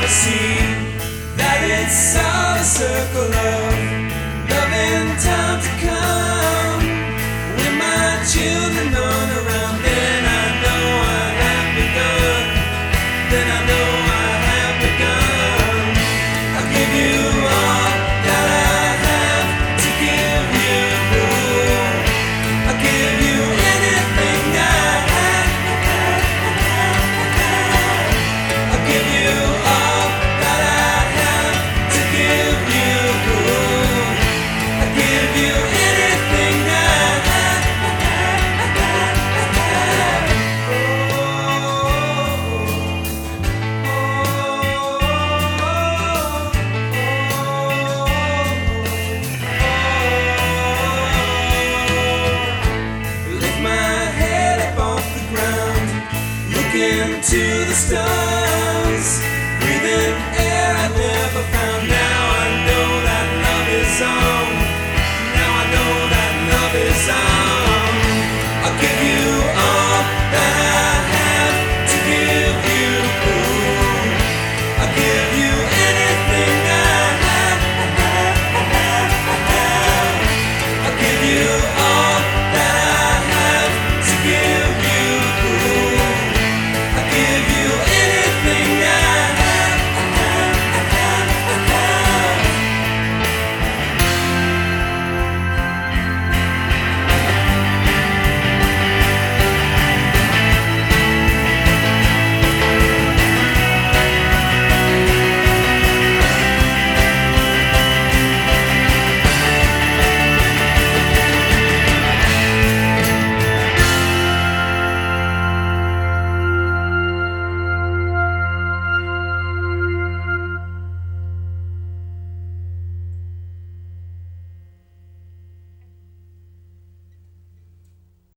see that it's all a circle of love in time to come. When my children run around, then I know I have begun. Then I know I have begun. I'll give you all that I have to give you. I'll give you anything I have. I'll give you all that I have to give you. I'll give you anything I have. Lift my head up off the ground, look into the stars, breathing air I've never found.